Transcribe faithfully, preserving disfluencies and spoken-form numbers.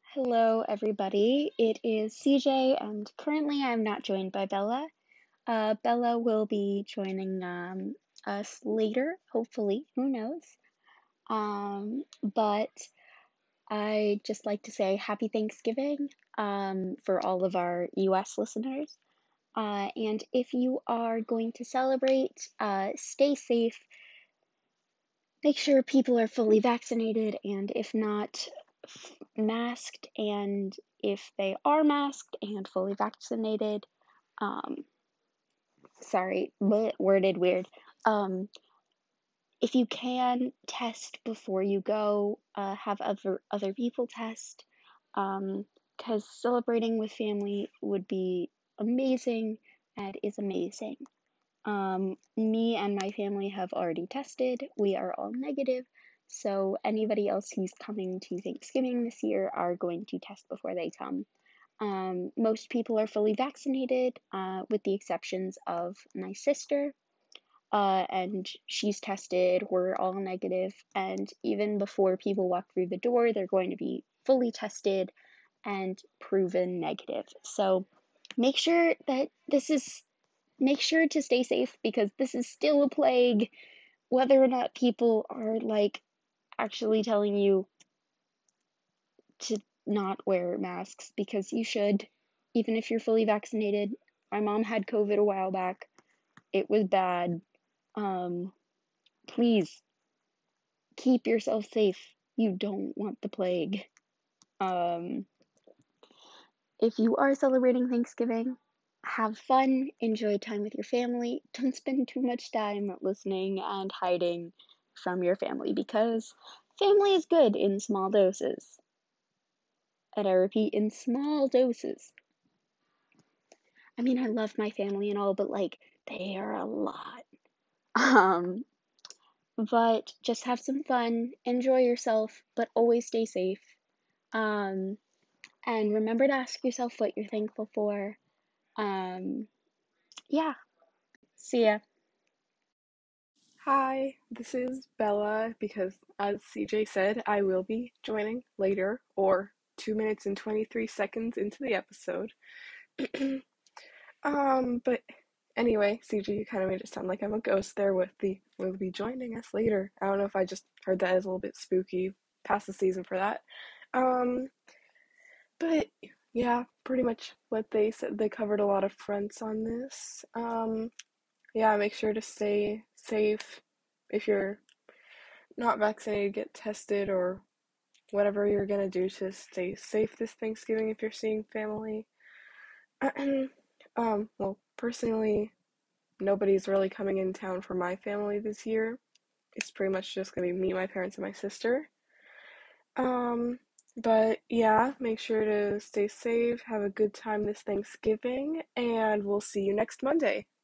Hello, everybody. It is C J, and currently I'm not joined by Bella. Uh, Bella will be joining um, us later, hopefully. Who knows? Um, but I just like to say happy Thanksgiving um, for all of our U S listeners. Uh, and if you are going to celebrate, uh, stay safe. Make sure people are fully vaccinated, and if not, f- masked. And if they are masked and fully vaccinated, um, sorry, but worded weird. Um, if you can test before you go, uh, have other other people test, um, because celebrating with family would be amazing and is amazing. Um, me and my family have already tested. We are all negative. So anybody else who's coming to Thanksgiving this year are going to test before they come. Um, most people are fully vaccinated, uh, with the exceptions of my sister. Uh, and she's tested. We're all negative. And even before people walk through the door, they're going to be fully tested and proven negative. So make sure that this is make sure to stay safe because this is still a plague, whether or not people are like actually telling you to not wear masks, because you should, even if you're fully vaccinated. My mom had COVID a while back. It was bad. Um, please keep yourself safe. You don't want the plague. Um, if you are celebrating Thanksgiving, have fun, enjoy time with your family. Don't spend too much time listening and hiding from your family because family is good in small doses. And I repeat, in small doses. I mean, I love my family and all, but like, they are a lot. Um, but just have some fun, enjoy yourself, but always stay safe. Um, and remember to ask yourself what you're thankful for. Um, yeah, see ya. Hi, this is Bella because, as C J said, I will be joining later or two minutes and twenty-three seconds into the episode. um, but anyway, C J, you kind of made it sound like I'm a ghost there with the will be joining us later. I don't know if I just heard that as a little bit spooky. Past the season for that. Um, but yeah, pretty much what they said. They covered a lot of fronts on this. Um, yeah, make sure to stay safe if you're not vaccinated, get tested or whatever you're gonna do to stay safe this Thanksgiving if you're seeing family. um, well, personally, nobody's really coming in town for my family this year. It's pretty much just gonna be me, my parents, and my sister. Um, but yeah, make sure to stay safe, have a good time this Thanksgiving, and we'll see you next Monday.